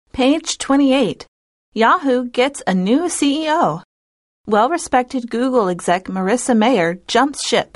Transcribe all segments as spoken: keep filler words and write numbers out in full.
Page twenty-eight. Yahoo gets a new C E O. Well-respected Google exec Marissa Mayer jumps ship.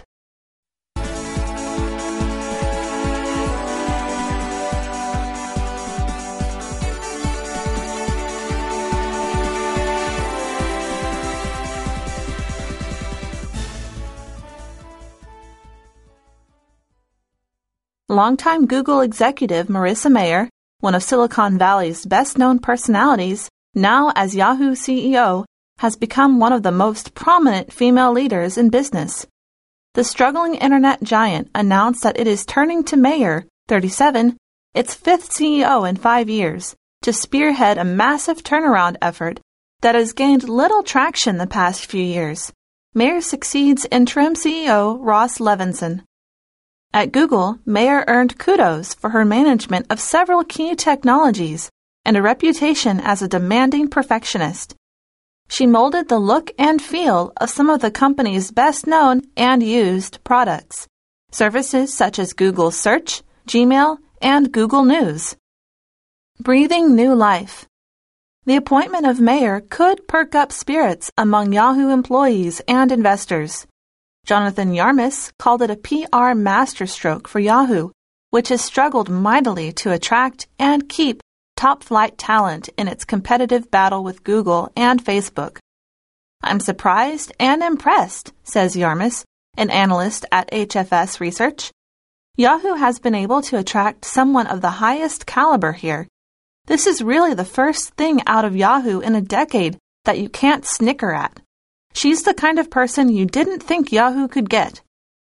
Longtime Google executive Marissa Mayer, one of Silicon Valley's best-known personalities, now as Yahoo C E O, has become one of the most prominent female leaders in business. The struggling internet giant announced that it is turning to Mayer, thirty-seven, its fifth C E O in five years, to spearhead a massive turnaround effort that has gained little traction the past few years. Mayer succeeds interim C E O Ross Levinson. At Google, Mayer earned kudos for her management of several key technologies and a reputation as a demanding perfectionist. She molded the look and feel of some of the company's best-known and used products, services such as Google Search, Gmail, and Google News. Breathing new life. The appointment of Mayer could perk up spirits among Yahoo employees and investors. Jonathan Yarmus called it a P R masterstroke for Yahoo, which has struggled mightily to attract and keep top-flight talent in its competitive battle with Google and Facebook. I'm surprised and impressed, says Yarmus, an analyst at H F S Research. Yahoo has been able to attract someone of the highest caliber here. This is really the first thing out of Yahoo in a decade that you can't snicker at. She's the kind of person you didn't think Yahoo could get.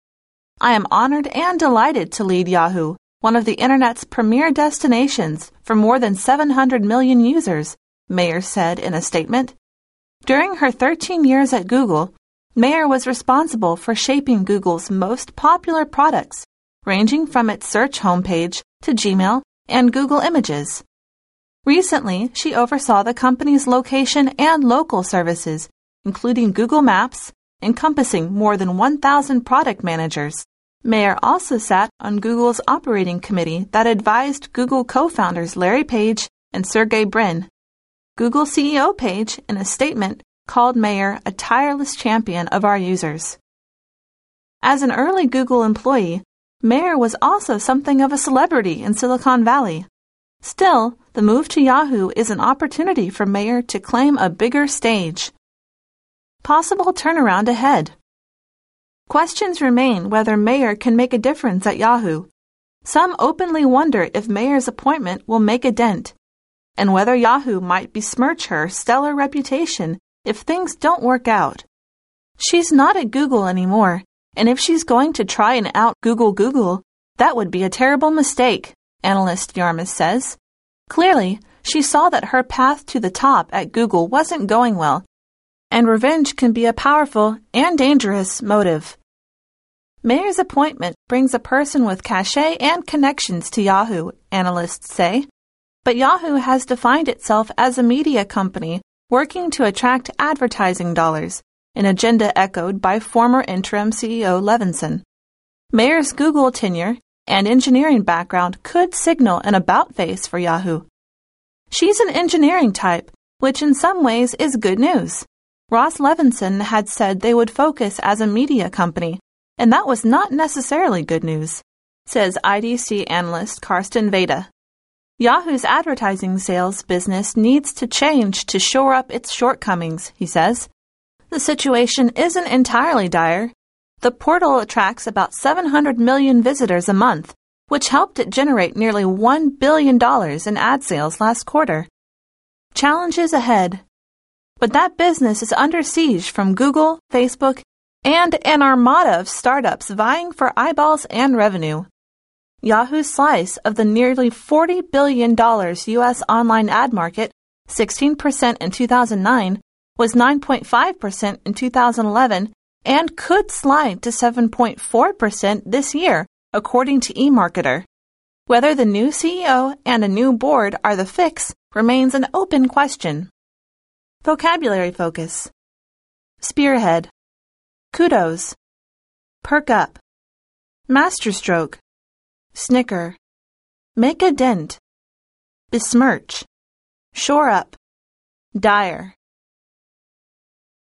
I am honored and delighted to lead Yahoo, one of the Internet's premier destinations for more than seven hundred million users, Mayer said in a statement. During her thirteen years at Google, Mayer was responsible for shaping Google's most popular products, ranging from its search homepage to Gmail and Google Images. Recently, she oversaw the company's location and local services, including Google Maps, encompassing more than one thousand product managers. Mayer also sat on Google's operating committee that advised Google co-founders Larry Page and Sergey Brin. Google C E O Page, in a statement, called Mayer a tireless champion of our users. As an early Google employee, Mayer was also something of a celebrity in Silicon Valley. Still, the move to Yahoo is an opportunity for Mayer to claim a bigger stage. Possible turnaround ahead. Questions remain whether Mayer can make a difference at Yahoo. Some openly wonder if Mayer's appointment will make a dent, and whether Yahoo might besmirch her stellar reputation if things don't work out. She's not at Google anymore, and if she's going to try and out-Google Google, that would be a terrible mistake, analyst Yarmus says. Clearly, she saw that her path to the top at Google wasn't going well, and revenge can be a powerful and dangerous motive. Mayer's appointment brings a person with cachet and connections to Yahoo, analysts say. But Yahoo has defined itself as a media company working to attract advertising dollars, an agenda echoed by former interim C E O Levinson. Mayer's Google tenure and engineering background could signal an about-face for Yahoo. She's an engineering type, which in some ways is good news. Ross Levinson had said they would focus as a media company, and that was not necessarily good news, says I D C analyst Karsten Veda. Yahoo's advertising sales business needs to change to shore up its shortcomings, he says. The situation isn't entirely dire. The portal attracts about seven hundred million visitors a month, which helped it generate nearly one billion dollars in ad sales last quarter. Challenges ahead. But that business is under siege from Google, Facebook, and an armada of startups vying for eyeballs and revenue. Yahoo's slice of the nearly forty billion dollars U S online ad market, sixteen percent in two thousand nine, was nine point five percent in two thousand eleven and could slide to seven point four percent this year, according to eMarketer. Whether the new C E O and a new board are the fix remains an open question. Vocabulary focus. Spearhead. Kudos. Perk up. Masterstroke. Snicker. Make a dent. Besmirch. Shore up. Dire.